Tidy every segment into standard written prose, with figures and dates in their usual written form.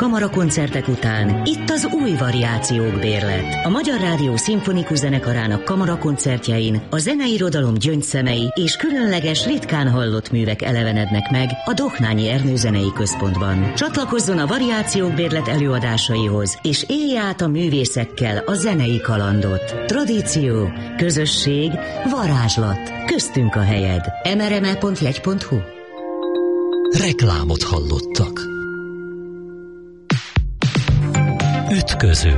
kamarakoncertek után itt az új variációk bérlet. A Magyar Rádió Szimfonikus Zenekarának kamarakoncertjein a zeneirodalom gyöngyszemei és különleges, ritkán hallott művek elevenednek meg a Dohnányi Ernő Zenei Központban. Csatlakozzon a variációk bérlet előadásaihoz, és élje át a művészekkel a zenei kalandot. Tradíció, közösség, varázslat. Köztünk a helyed. mrme.jegy.hu. Reklámot hallottak. Ütköző.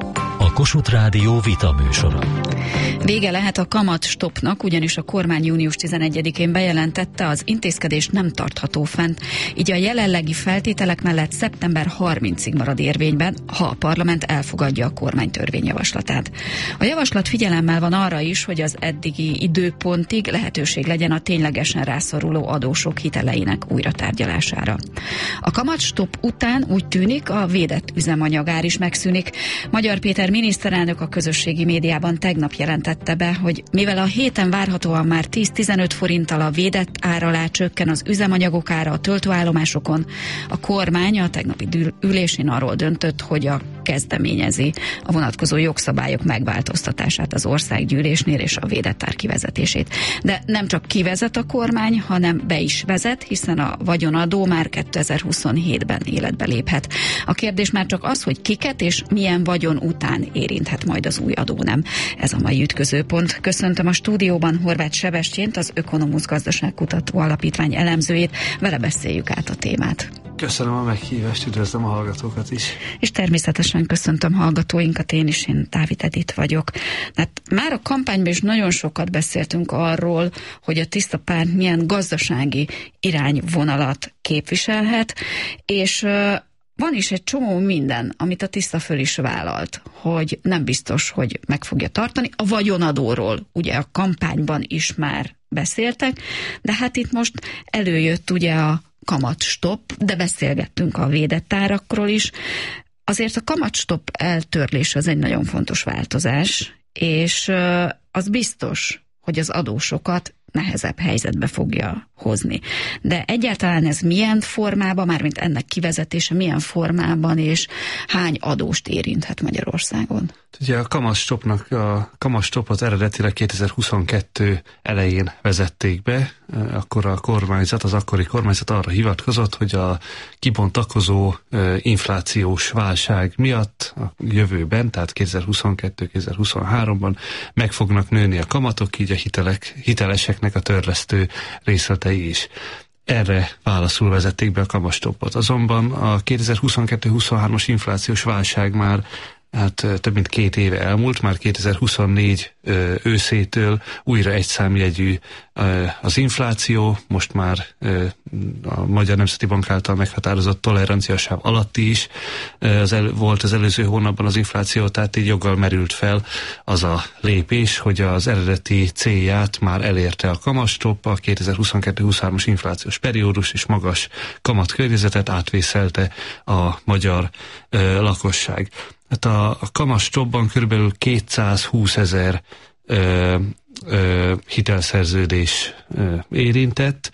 A Kossuth Rádió vita műsora. Vége lehet a kamatstoppnak, ugyanis a kormány június 11-én bejelentette, az intézkedés nem tartható fent, így a jelenlegi feltételek mellett szeptember 30-ig marad érvényben, ha a parlament elfogadja a kormány törvényjavaslatát. A javaslat figyelemmel van arra is, hogy az eddigi időpontig lehetőség legyen a ténylegesen rászoruló adósok hiteleinek újratárgyalására. A kamatstopp után úgy tűnik, a védett üzemanyagár is megszűnik. Magyar Péter miniszterelnök a közösségi médiában tegnap jelentette be, hogy mivel a héten várhatóan már 10-15 forinttal a védett ár alá csökken az üzemanyagok ára a töltőállomásokon, a kormány a tegnapi ülésén arról döntött, hogy kezdeményezi a vonatkozó jogszabályok megváltoztatását az országgyűlésnél és a védett ár kivezetését. De nem csak kivezet a kormány, hanem be is vezet, hiszen a vagyonadó már 2027-ben életbe léphet. A kérdés már csak az, hogy kiket és milyen vagyon után érinthet majd az új adó, nem? Ez a mai ütközőpont. Köszöntöm a stúdióban Horváth Sebestyént, az Ökonomusz Gazdaságkutató Alapítvány elemzőjét. Vele beszéljük át a témát. Köszönöm a meghívást, üdvözlöm a hallgatókat is. És természetesen köszöntöm hallgatóinkat, én Dávid Edith vagyok. Hát már a kampányban is nagyon sokat beszéltünk arról, hogy a Tiszta Párt milyen gazdasági irányvonalat képviselhet, és van is egy csomó minden, amit a Tiszta föl is vállalt, hogy nem biztos, hogy meg fogja tartani. A vagyonadóról ugye a kampányban is már beszéltek, de hát itt most előjött ugye a kamatstopp, de beszélgettünk a védett árakról is. Azért a kamatstopp eltörlés az egy nagyon fontos változás, és az biztos, hogy az adósokat nehezebb helyzetbe fogja hozni. De egyáltalán ez milyen formában, mármint ennek kivezetése milyen formában, és hány adóst érinthet Magyarországon? Ugye a kamatstoppot eredetileg 2022 elején vezették be, akkor a kormányzat, az akkori kormányzat arra hivatkozott, hogy a kibontakozó inflációs válság miatt a jövőben, tehát 2022-2023-ban meg fognak nőni a kamatok, így a hiteleseknek a törlesztő részletei is. Erre válaszul vezették be a kamatstoppot. Azonban a 2022-23-as inflációs válság már több mint 2 éve elmúlt, már 2024 őszétől újra egyszámjegyű az infláció, most már a Magyar Nemzeti Bank által meghatározott toleranciasáv alatti is volt az előző hónapban az infláció, tehát így joggal merült fel az a lépés, hogy az eredeti célját már elérte a kamatstopp, a 2022-23-as inflációs periódus és magas kamatkörnyezetet átvészelte a magyar lakosság. Hát a kamatstoppban körülbelül 220 000 hitelszerződés érintett.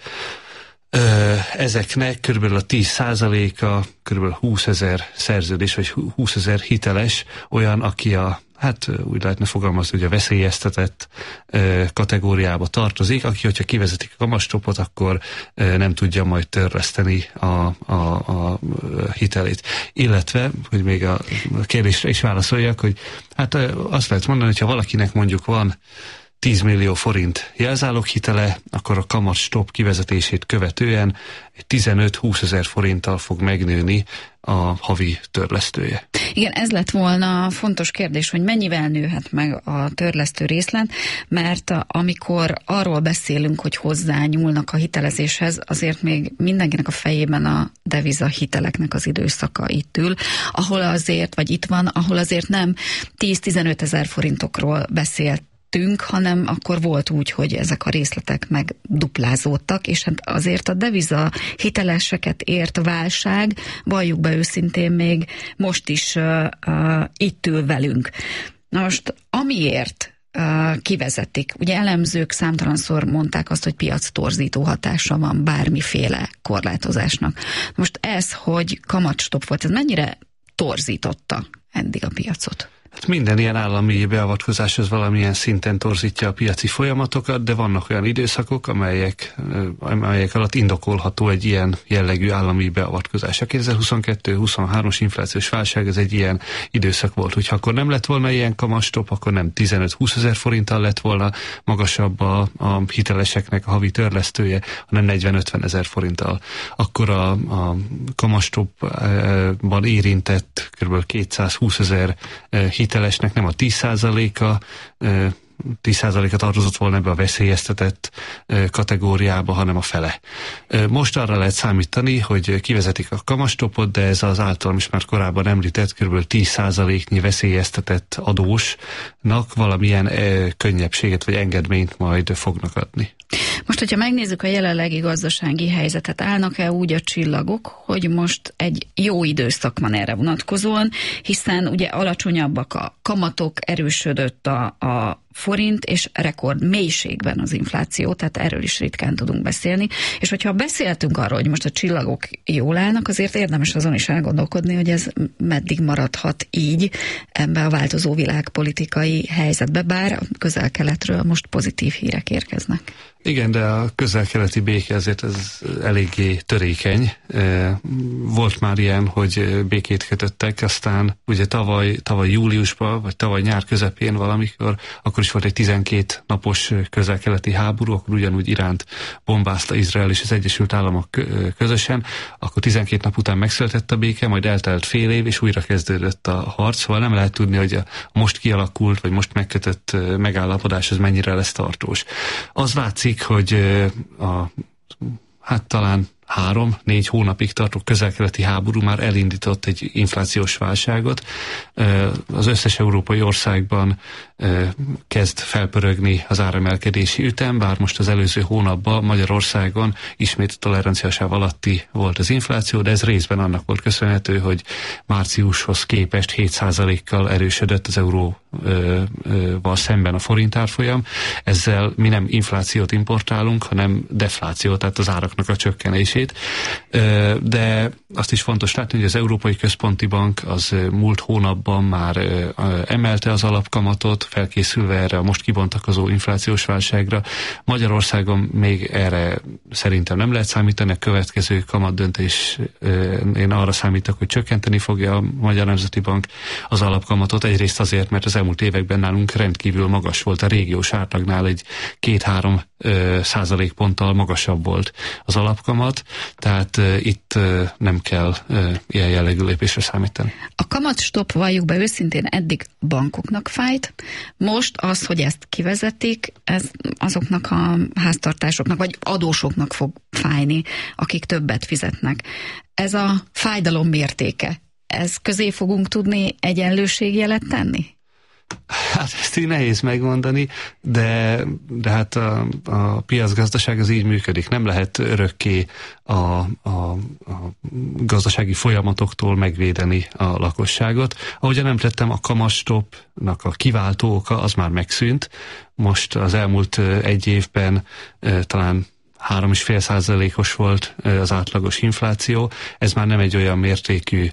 Ezeknek körülbelül a 10%-a, körülbelül 20 000 szerződés, vagy 20 000 hiteles olyan, aki úgy lehetne fogalmazni, hogy a veszélyeztetett kategóriába tartozik, aki, hogyha kivezetik a kamatstoppot, akkor nem tudja majd törleszteni a hitelét. Illetve, hogy még a kérdésre is válaszoljak, hogy azt lehet mondani, hogyha valakinek mondjuk van 10 millió forint jelzáloghitele, akkor a kamatstopp kivezetését követően 15-20 000 forinttal fog megnőni a havi törlesztője. Igen, ez lett volna a fontos kérdés, hogy mennyivel nőhet meg a törlesztő részlet, mert amikor arról beszélünk, hogy hozzányúlnak a hitelezéshez, azért még mindenkinek a fejében a deviza hiteleknek az időszaka itt ül, ahol azért, vagy itt van, ahol azért nem 10-15 000 forintokról beszélt, hanem akkor volt úgy, hogy ezek a részletek megduplázódtak, és hát azért a deviza hiteleseket ért válság, valljuk be őszintén, még most is itt ül velünk. Na most, amiért kivezetik. Ugye elemzők számtalanszor mondták azt, hogy piac torzító hatása van bármiféle korlátozásnak. Most ez, hogy kamatstopp volt, ez mennyire torzította eddig a piacot? Hát minden ilyen állami beavatkozás az valamilyen szinten torzítja a piaci folyamatokat, de vannak olyan időszakok, amelyek alatt indokolható egy ilyen jellegű állami beavatkozás. A 2022-23-os inflációs válság ez egy ilyen időszak volt, hogyha akkor nem lett volna ilyen kamatstopp, akkor nem 15-20 ezer forinttal lett volna magasabb a hiteleseknek a havi törlesztője, hanem 40-50 ezer forinttal. Akkor a kamatstoppban érintett kb. 220 ezer hitelesnek nem a 10%-a tartozott volna ebbe a veszélyeztetett kategóriába, hanem a fele. Most arra lehet számítani, hogy kivezetik a kamatstoppot, de ez az általam is már korábban említett kb. 10%-nyi veszélyeztetett adósnak valamilyen könnyebbséget vagy engedményt majd fognak adni. Most, hogyha megnézzük a jelenlegi gazdasági helyzetet, állnak-e úgy a csillagok, hogy most egy jó időszak van erre vonatkozóan, hiszen ugye alacsonyabbak a kamatok, erősödött a forint, és rekord mélységben az infláció, tehát erről is ritkán tudunk beszélni. És hogyha beszéltünk arról, hogy most a csillagok jól állnak, azért érdemes azon is elgondolkodni, hogy ez meddig maradhat így ebbe a változó világpolitikai helyzetbe, bár a Közel-Keletről most pozitív hírek érkeznek. Igen, de a közel-keleti béke azért ez eléggé törékeny. Volt már ilyen, hogy békét kötöttek, aztán ugye tavaly júliusban, vagy tavaly nyár közepén valamikor, akkor is volt egy 12 napos közel-keleti háború, akkor ugyanúgy Iránt bombázta Izrael és az Egyesült Államok közösen, akkor 12 nap után megszületett a béke, majd eltelt fél év, és újra kezdődött a harc, szóval nem lehet tudni, hogy a most kialakult, vagy most megkötött megállapodás az mennyire lesz tartós. Az látszik, hogy talán 3-4 hónapig tartó közel-keleti háború már elindított egy inflációs válságot. Az összes európai országban kezd felpörögni az áremelkedési ütem, bár most az előző hónapban Magyarországon ismét toleranciasáv alatti volt az infláció, de ez részben annak volt köszönhető, hogy márciushoz képest 7%-kal erősödött az euróval szemben a forint árfolyam. Ezzel mi nem inflációt importálunk, hanem deflációt, tehát az áraknak a csökkenését. De azt is fontos látni, hogy az Európai Központi Bank az múlt hónapban már emelte az alapkamatot, felkészülve erre a most kibontakozó inflációs válságra. Magyarországon még erre szerintem nem lehet számítani, a következő kamatdöntés, én arra számítok, hogy csökkenteni fogja a Magyar Nemzeti Bank az alapkamatot, egyrészt azért, mert az elmúlt években nálunk rendkívül magas volt, a régiós átlagnál egy 2-3 százalékponttal magasabb volt az alapkamat, tehát itt nem kell ilyen jellegű lépésre számítani. A kamatstopp, valljuk be őszintén, eddig bankoknak fájt, most az, hogy ezt kivezetik, ez azoknak a háztartásoknak, vagy adósoknak fog fájni, akik többet fizetnek. Ez a fájdalom mértéke, ez közé fogunk tudni egyenlőségjelet tenni? Hát ezt így nehéz megmondani, de hát a piacgazdaság az így működik. Nem lehet örökké a gazdasági folyamatoktól megvédeni a lakosságot. Ahogyan említettem, a kamatstoppnak a kiváltó oka az már megszűnt. Most az elmúlt egy évben talán 3,5%-os volt az átlagos infláció. Ez már nem egy olyan mértékű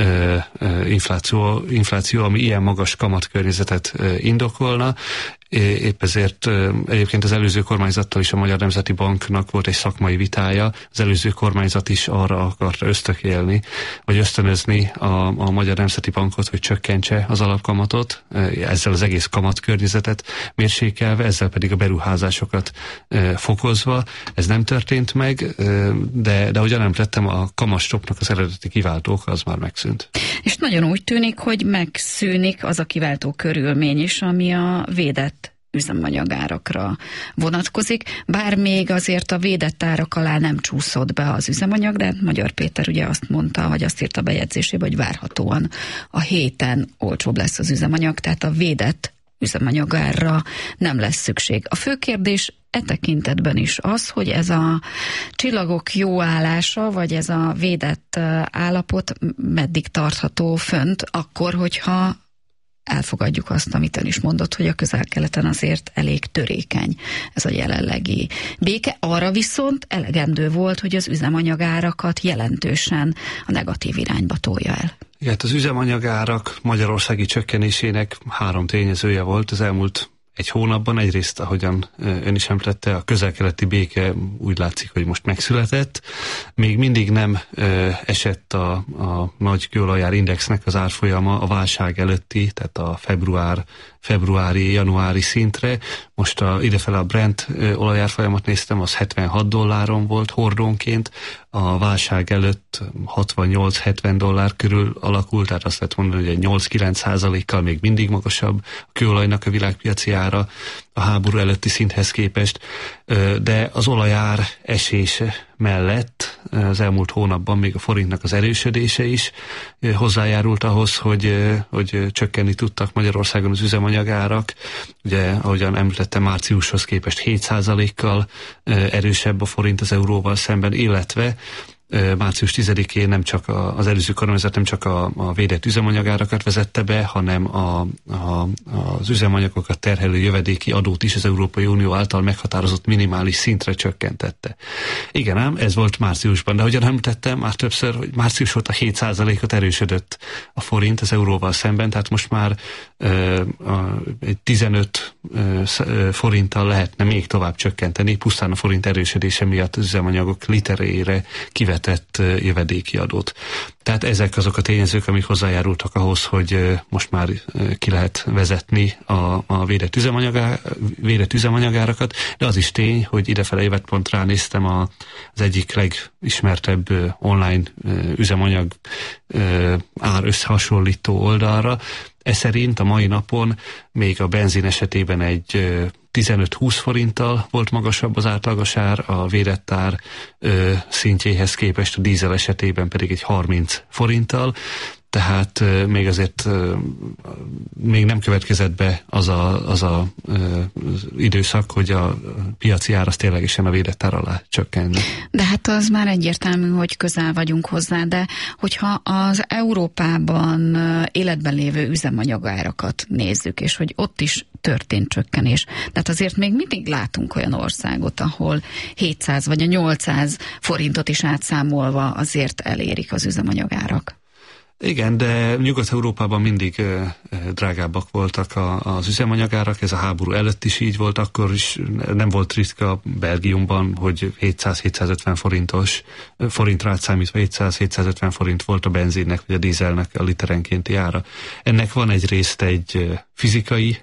infláció, ami ilyen magas kamatkörnyezetet indokolna. Épp ezért egyébként az előző kormányzattal is a Magyar Nemzeti Banknak volt egy szakmai vitája. Az előző kormányzat is arra akarta ösztökélni, vagy ösztönözni a Magyar Nemzeti Bankot, hogy csökkentse az alapkamatot, ezzel az egész kamatkörnyezetet mérsékelve, ezzel pedig a beruházásokat fokozva. Ez nem történt meg, de ahogyan említettem, a kamatstoppnak az eredeti kiváltó oka az már megszűnt. És nagyon úgy tűnik, hogy megszűnik az a kiváltó körülmény is, ami a védett üzemanyagárakra vonatkozik, bár még azért a védett árak alá nem csúszott be az üzemanyag, de Magyar Péter ugye azt mondta, vagy azt írta a bejegyzésébe, hogy várhatóan a héten olcsóbb lesz az üzemanyag, tehát a védett üzemanyagárra nem lesz szükség. A fő kérdés e tekintetben is az, hogy ez a csillagok jó állása, vagy ez a védett állapot meddig tartható fönt, akkor, hogyha elfogadjuk azt, amit ön is mondott, hogy a Közel-Keleten azért elég törékeny ez a jelenlegi béke. Arra viszont elegendő volt, hogy az üzemanyagárakat jelentősen a negatív irányba tolja el. Igen, az üzemanyagárak magyarországi csökkenésének 3 tényezője volt az elmúlt egy hónapban. Egyrészt, ahogyan ön is említette, a közel-keleti béke úgy látszik, hogy most megszületett. Még mindig nem esett a nagy kőolajár indexnek az árfolyama a válság előtti, tehát a februári, januári szintre. Most idefele a Brent olajárfolyamat néztem, az $76 volt hordónként. A válság előtt $68-70 körül alakult, tehát azt lehet mondani, hogy egy 8-9%-kal még mindig magasabb a kőolajnak a világpiaci ára a háború előtti szinthez képest, de az olajár esése mellett az elmúlt hónapban még a forintnak az erősödése is hozzájárult ahhoz, hogy csökkenni tudtak Magyarországon az üzemanyagárak. Ugye, ahogyan említettem, márciushoz képest 7%-kal erősebb a forint az euróval szemben, illetve március 10-én nem csak az előző kormányzat nem csak a védett üzemanyagárakat vezette be, hanem az üzemanyagokat terhelő jövedéki adót is az Európai Unió által meghatározott minimális szintre csökkentette. Igen ám, ez volt márciusban, de ahogyan említettem már többször, hogy március óta 7%-ot erősödött a forint az euróval szemben, tehát most már egy 15 forinttal lehetne még tovább csökkenteni, pusztán a forint erősödése miatt az üzemanyagok literére kivetett jövedéki adót. Tehát ezek azok a tényezők, amik hozzájárultak ahhoz, hogy most már ki lehet vezetni a védett üzemanyagárakat, de az is tény, hogy idefele jövet ránéztem az egyik legismertebb online üzemanyag ár összehasonlító oldalra. Ez szerint a mai napon még a benzin esetében egy 15-20 forinttal volt magasabb az átlagos ár, a védett ár szintjéhez képest, a dízel esetében pedig egy 30 forinttal, tehát még azért még nem következett be az időszak, hogy a piaci ár az ténylegesen a védett ár alá csökkenne. De hát az már egyértelmű, hogy közel vagyunk hozzá, de hogyha az Európában életben lévő üzemanyagárakat nézzük, és hogy ott is történt csökkenés. Tehát azért még mindig látunk olyan országot, ahol 700 vagy a 800 forintot is átszámolva azért elérik az üzemanyagárak. Igen, de Nyugat-Európában mindig drágábbak voltak az üzemanyagárak, ez a háború előtt is így volt, akkor is nem volt ritka Belgiumban, hogy 700-750 forintra átszámítva 700-750 forint volt a benzinnek vagy a dízelnek a literenkénti ára. Ennek van egyrészt egy fizikai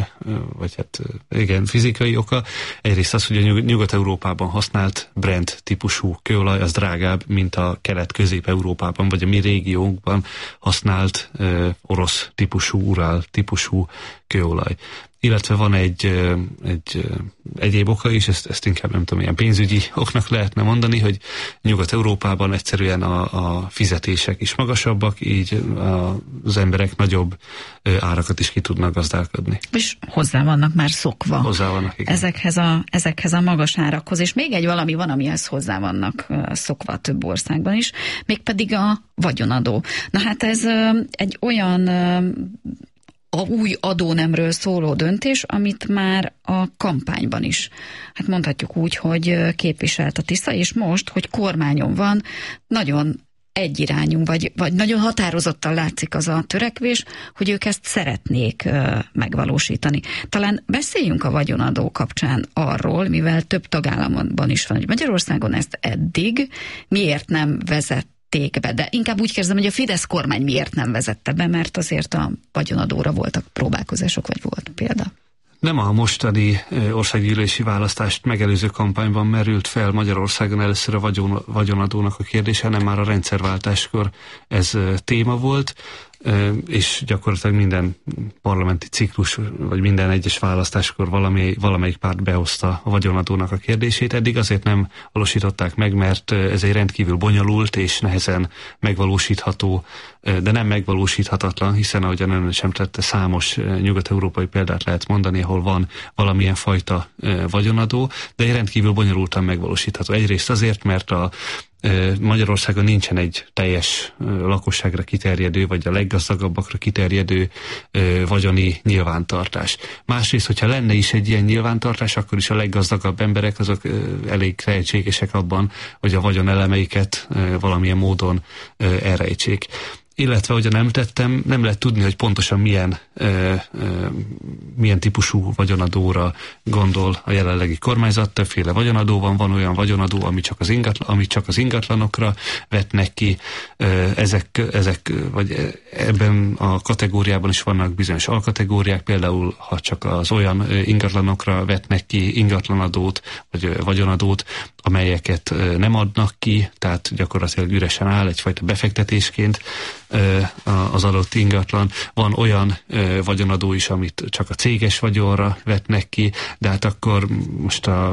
fizikai oka. Egyrészt az, hogy a Nyugat-Európában használt Brent típusú kőolaj az drágább, mint a Kelet-Közép-Európában, vagy a mi régiónkban használt orosz típusú, Urál típusú kőolaj. Illetve van egy egyéb oka is, ezt inkább nem tudom, ilyen pénzügyi oknak lehetne mondani, hogy Nyugat-Európában egyszerűen a fizetések is magasabbak, így az emberek nagyobb árakat is ki tudnak gazdálkodni. És hozzá vannak már szokva. Hozzá vannak, igen. Ezekhez a magas árakhoz. És még egy valami van, amihez hozzá vannak szokva több országban is, mégpedig a vagyonadó. Na hát ez egy olyan a új adónemről szóló döntés, amit már a kampányban is, hát mondhatjuk úgy, hogy képviselt a Tisza, és most, hogy kormányon van, nagyon egyirányú, vagy nagyon határozottan látszik az a törekvés, hogy ők ezt szeretnék megvalósítani. Talán beszéljünk a vagyonadó kapcsán arról, mivel több tagállamban is van, hogy Magyarországon ezt eddig miért nem vezették be, de inkább úgy kérdezem, hogy a Fidesz kormány miért nem vezette be, mert azért a vagyonadóra voltak próbálkozások, vagy volt példa. Nem a mostani országgyűlési választást megelőző kampányban merült fel Magyarországon először a vagyonadónak a kérdése, hanem már a rendszerváltáskor ez téma volt, és gyakorlatilag minden parlamenti ciklus, vagy minden egyes választáskor valamelyik párt behozta a vagyonadónak a kérdését. Eddig azért nem valósították meg, mert ez egy rendkívül bonyolult és nehezen megvalósítható, de nem megvalósíthatatlan, hiszen ahogyan ön sem tette, számos nyugat-európai példát lehet mondani, ahol van valamilyen fajta vagyonadó, de egy rendkívül bonyolultan megvalósítható. Egyrészt azért, mert Magyarországon nincsen egy teljes lakosságra kiterjedő, vagy a leggazdagabbakra kiterjedő vagyoni nyilvántartás. Másrészt, hogyha lenne is egy ilyen nyilvántartás, akkor is a leggazdagabb emberek azok elég tehetségesek abban, hogy a vagyonelemeiket valamilyen módon elrejtsék. Illetve, ahogyan említettem, nem lehet tudni, hogy pontosan milyen típusú vagyonadóra gondol a jelenlegi kormányzat. Többféle vagyonadó van olyan vagyonadó, ami csak az ingatlanokra vetnek ki. Vagy ebben a kategóriában is vannak bizonyos alkategóriák, például ha csak az olyan ingatlanokra vetnek ki ingatlanadót, vagy vagyonadót, amelyeket nem adnak ki, tehát gyakorlatilag üresen áll egyfajta befektetésként az adott ingatlan. Van olyan vagyonadó is, amit csak a céges vagyonra vetnek ki, de hát akkor most az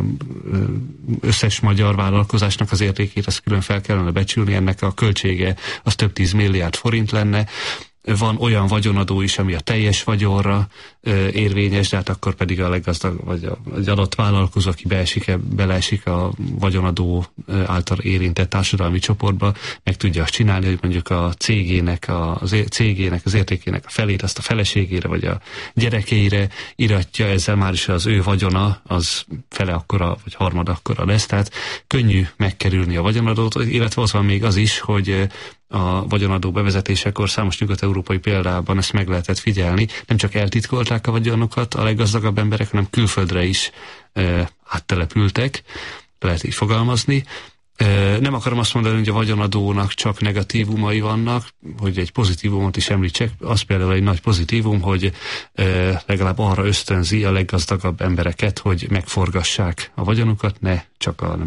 összes magyar vállalkozásnak az értékét azt külön fel kellene becsülni, ennek a költsége az több 10 milliárd forint lenne. Van olyan vagyonadó is, ami a teljes vagyonra érvényes, de hát akkor pedig a leggazdag, vagy egy adott vállalkozó, aki beleesik a vagyonadó által érintett társadalmi csoportba, meg tudja azt csinálni, hogy mondjuk a cégének az értékének a felét, azt a feleségére, vagy a gyerekeire iratja, ezzel már is az ő vagyona, az fele akkora, vagy harmad akkora lesz, tehát könnyű megkerülni a vagyonadót, illetve az van még az is, hogy a vagyonadó bevezetésekor számos nyugat-európai példában ezt meg lehetett figyelni. Nem csak eltitkolták a vagyonokat a leggazdagabb emberek, hanem külföldre is áttelepültek, lehet így fogalmazni. Nem akarom azt mondani, hogy a vagyonadónak csak negatívumai vannak, hogy egy pozitívumot is említsek. Az például egy nagy pozitívum, hogy legalább arra ösztönzi a leggazdagabb embereket, hogy megforgassák a vagyonukat, ne csak a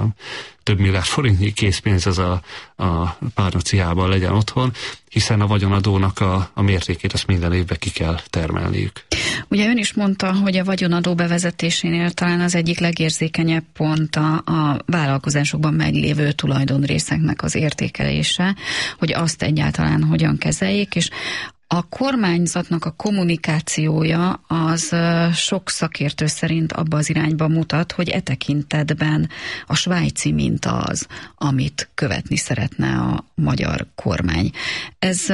több milliárd forintnyi készpénz az a párnaciában legyen otthon, hiszen a vagyonadónak a mértékét azt minden évben ki kell termelniük. Ugye ön is mondta, hogy a vagyonadó bevezetésénél talán az egyik legérzékenyebb pont a vállalkozásokban meglévő tulajdonrészeknek az értékelése, hogy azt egyáltalán hogyan kezeljék, és a kormányzatnak a kommunikációja az sok szakértő szerint abba az irányba mutat, hogy e tekintetben a svájci minta az, amit követni szeretne a magyar kormány. Ez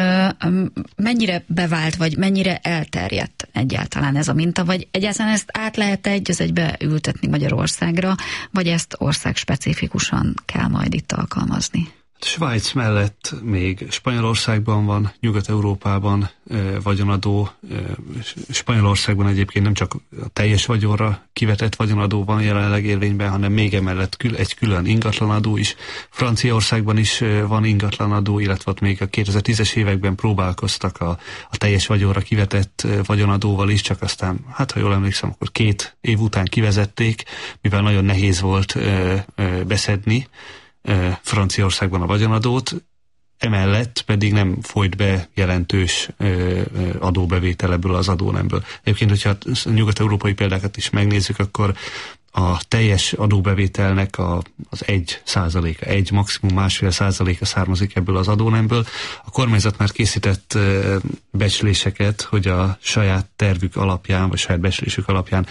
mennyire bevált, vagy mennyire elterjedt egyáltalán ez a minta, vagy egyáltalán ezt át lehet egy az egybe ültetni Magyarországra, vagy ezt országspecifikusan kell majd itt alkalmazni? Svájc mellett még Spanyolországban van, Nyugat-Európában vagyonadó. Spanyolországban egyébként nem csak a teljes vagyonra kivetett vagyonadó van jelenleg érvényben, hanem még emellett egy külön ingatlanadó is. Franciaországban is van ingatlanadó, illetve ott még a 2010-es években próbálkoztak a teljes vagyonra kivetett vagyonadóval is, csak aztán, hát ha jól emlékszem, akkor 2 év után kivezették, mivel nagyon nehéz volt beszedni Franciaországban a vagyonadót, emellett pedig nem folyt be jelentős adóbevétel ebből az adónemből. Egyébként, hogyha a nyugat-európai példákat is megnézzük, akkor a teljes adóbevételnek az 1%, maximum 1,5% származik ebből az adónemből. A kormányzat már készített becsléseket, hogy a saját tervük alapján, vagy saját becslésük alapján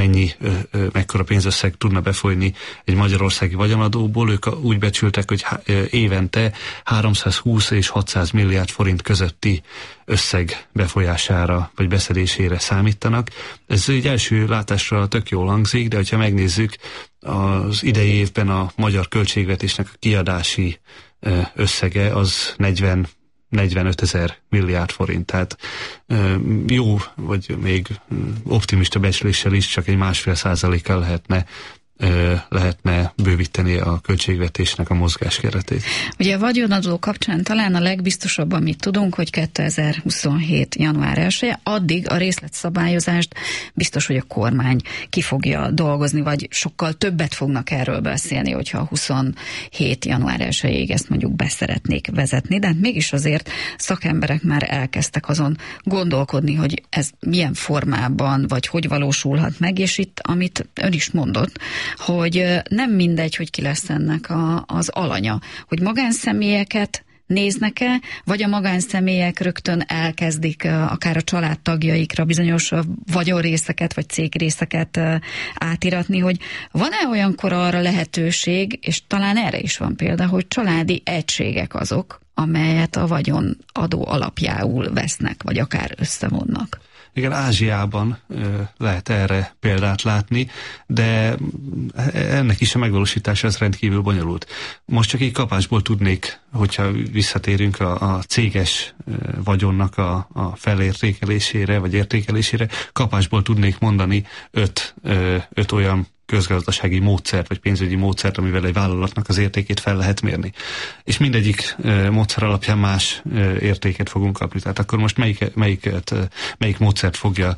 mekkora pénzösszeg tudna befolyni egy magyarországi vagyonadóból. Ők úgy becsültek, hogy évente 320 és 600 milliárd forint közötti összeg befolyására, vagy beszedésére számítanak. Ez egy első látásra tök jól hangzik, de hogyha megnézzük, az idei évben a magyar költségvetésnek a kiadási összege az 45 000 milliárd forint. Tehát jó, vagy még optimista becsléssel is csak egy 1,5%-kal lehetne bővíteni a költségvetésnek a mozgáskeretét. Ugye a vagyonadó kapcsán talán a legbiztosabb, amit tudunk, hogy 2027. január 1-e, addig a részletszabályozást biztos, hogy a kormány ki fogja dolgozni, vagy sokkal többet fognak erről beszélni, hogyha 27. január 1-ig ezt mondjuk beszeretnék vezetni, de hát mégis azért szakemberek már elkezdtek azon gondolkodni, hogy ez milyen formában, vagy hogy valósulhat meg, és itt, amit ön is mondott, hogy nem mindegy, hogy ki lesz ennek az alanya, hogy magánszemélyeket néznek-e, vagy a magánszemélyek rögtön elkezdik akár a családtagjaikra bizonyos vagyonrészeket, vagy cégrészeket átiratni, hogy van-e olyankor arra lehetőség, és talán erre is van példa, hogy családi egységek azok, amelyet a vagyonadó alapjául vesznek, vagy akár összevonnak. Igen, Ázsiában lehet erre példát látni, de ennek is a megvalósítása az rendkívül bonyolult. Most csak így kapásból tudnék, hogyha visszatérünk a céges vagyonnak a felértékelésére, vagy értékelésére, kapásból tudnék mondani öt olyan közgazdasági módszert, vagy pénzügyi módszert, amivel egy vállalatnak az értékét fel lehet mérni. És mindegyik módszer alapján más értéket fogunk kapni. Tehát akkor most melyik módszert fogja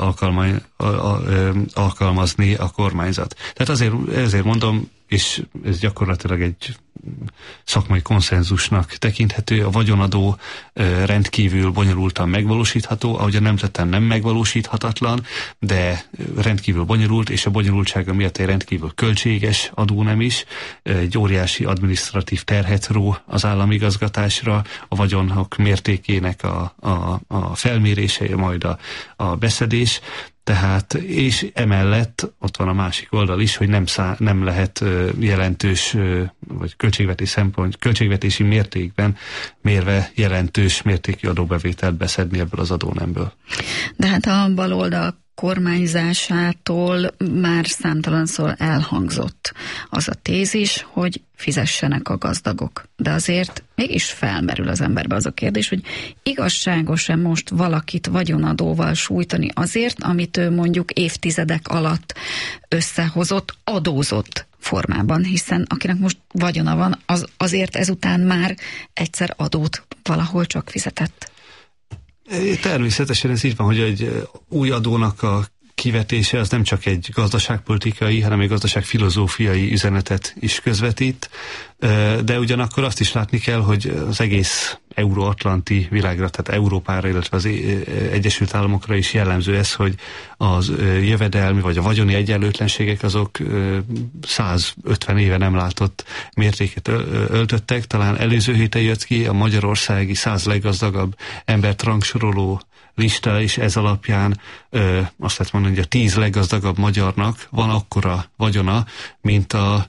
alkalmazni a kormányzat. Tehát ezért mondom, és ez gyakorlatilag egy szakmai konszenzusnak tekinthető, a vagyonadó rendkívül bonyolultan megvalósítható, ahogyan említettem, nem megvalósíthatatlan, de rendkívül bonyolult, és a bonyolultsága miatt egy rendkívül költséges adó nem is, egy óriási adminisztratív terhet ró az államigazgatásra, a vagyonok mértékének a felmérése, majd a beszedés. Tehát, és emellett ott van a másik oldal is, hogy nem lehet jelentős, vagy költségvetési mértékben mérve jelentős mértékű adóbevételt beszedni ebből az adónemből. De hát a baloldal kormányzásától már számtalanszor elhangzott az a tézis, hogy fizessenek a gazdagok. De azért mégis felmerül az emberbe az a kérdés, hogy igazságos-e most valakit vagyonadóval sújtani azért, amit ő mondjuk évtizedek alatt összehozott, adózott formában, hiszen akinek most vagyona van, azért ezután már egyszer adót valahol csak fizetett. Természetesen ez így van, hogy egy új adónak a kivetése az nem csak egy gazdaságpolitikai, hanem egy gazdaságfilozófiai üzenetet is közvetít, de ugyanakkor azt is látni kell, hogy az egész euróatlanti világra, tehát Európára, illetve az Egyesült Államokra is jellemző ez, hogy az jövedelmi vagy a vagyoni egyenlőtlenségek azok 150 éve nem látott mértéket öltöttek. Talán előző héten jött ki a magyarországi 100 leggazdagabb embert rangsoroló lista, és ez alapján azt lehet mondani, hogy a 10 leggazdagabb magyarnak van akkora vagyona, mint a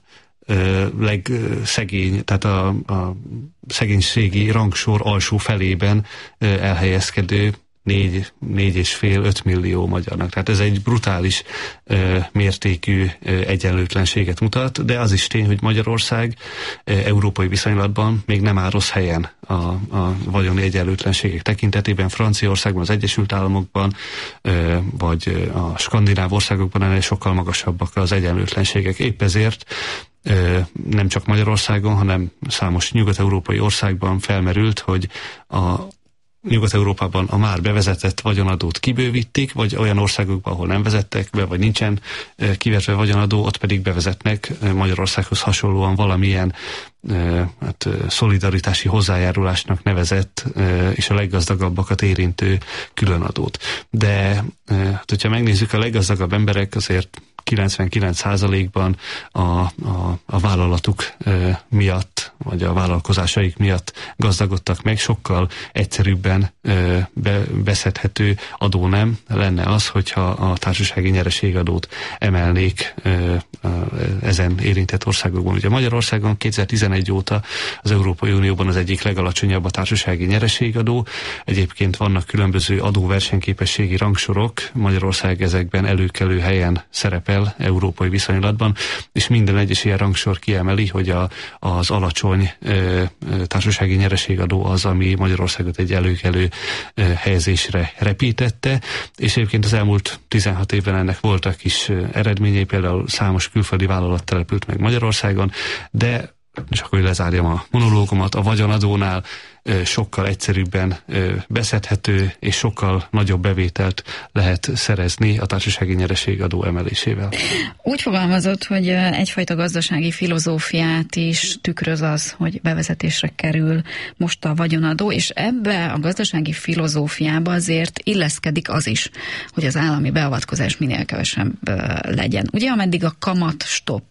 tehát a szegénységi rangsor alsó felében elhelyezkedő 4,5-5 millió magyarnak. Tehát ez egy brutális mértékű egyenlőtlenséget mutat, de az is tény, hogy Magyarország európai viszonylatban még nem áll rossz helyen a vagyoni egyenlőtlenségek tekintetében. Franciaországban, az Egyesült Államokban, vagy a skandináv országokban ennél sokkal magasabbak az egyenlőtlenségek. Épp ezért nem csak Magyarországon, hanem számos nyugat-európai országban felmerült, hogy a Nyugat-Európában a már bevezetett vagyonadót kibővítik, vagy olyan országokban, ahol nem vezettek be, vagy nincsen kivetve vagyonadó, ott pedig bevezetnek Magyarországhoz hasonlóan valamilyen szolidaritási hozzájárulásnak nevezett és a leggazdagabbakat érintő különadót. De hogyha megnézzük, a leggazdagabb emberek azért 99%-ban a vállalatuk miatt, vagy a vállalkozásaik miatt gazdagodtak meg, sokkal egyszerűbben beszedhető adó nem lenne az, hogyha a társasági nyereségadót emelnék ezen érintett országokban. Ugye Magyarországon 2011 óta az Európai Unióban az egyik legalacsonyabb a társasági nyereségadó. Egyébként vannak különböző adóversenyképességi rangsorok, Magyarország ezekben előkelő helyen szerepel európai viszonylatban, és minden egyes ilyen rangsor kiemeli, hogy az alacsony társasági nyereségadó az, ami Magyarországot egy előkelő helyezésre repítette, és egyébként az elmúlt 16 évben ennek voltak is eredményei, például számos külföldi vállalat települt meg Magyarországon, de csak hogy lezárjam a monológomat, a vagyonadónál sokkal egyszerűbben beszedhető és sokkal nagyobb bevételt lehet szerezni a társasági nyereségadó emelésével. Úgy fogalmazott, hogy egyfajta gazdasági filozófiát is tükröz az, hogy bevezetésre kerül most a vagyonadó, és ebbe a gazdasági filozófiába azért illeszkedik az is, hogy az állami beavatkozás minél kevesebb legyen. Ugye, ameddig a kamat stop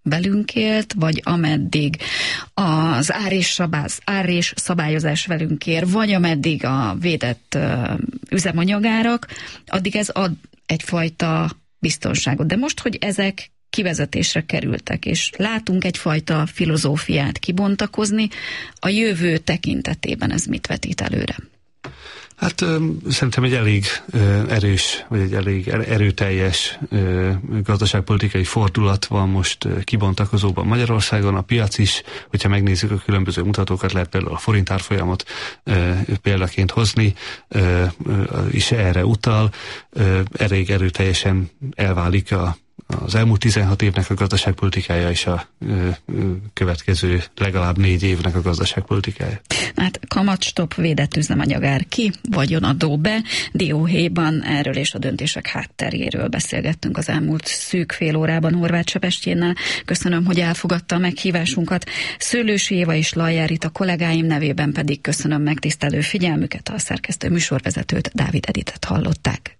velünk élt, vagy ameddig az ár és szabályozás velünk ér, vagy ameddig a védett üzemanyagárak, addig ez ad egyfajta biztonságot. De most, hogy ezek kivezetésre kerültek, és látunk egyfajta filozófiát kibontakozni, a jövő tekintetében ez mit vetít előre? Hát szerintem egy elég erős, vagy egy elég erőteljes gazdaságpolitikai fordulat van most kibontakozóban Magyarországon. A piac is, hogyha megnézzük a különböző mutatókat, lehet például a forint árfolyamot példaként hozni, is erre utal. Elég erőteljesen elválik az elmúlt 16 évnek a gazdaságpolitikája és a következő legalább 4 évnek a gazdaságpolitikája. Hát kamatstop, védett üzemanyagár ki, vagyonadó be, dióhéjban erről és a döntések hátteréről beszélgettünk az elmúlt szűk fél órában Horváth Sebestyénnel. Köszönöm, hogy elfogadta a meghívásunkat. Szőlősi Éva és Lajjár Rita kollégáim nevében pedig köszönöm megtisztelő figyelmüket, a szerkesztő műsorvezetőt, Dávid Editet hallották.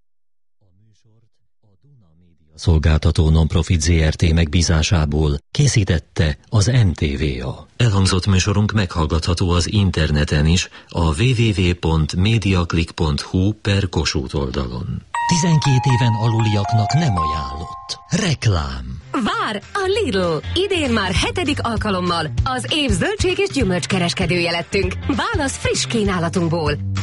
Szolgáltató non-profit ZRT megbízásából készítette az NTVA. Elhangzott műsorunk meghallgatható az interneten is, a www.mediaclick.hu/Kossuth oldalon. 12 éven aluliaknak nem ajánlott. Reklám. Vár a Lidl! Idén már 7. alkalommal az év zöldség és gyümölcs kereskedője lettünk. Válasz friss kínálatunkból.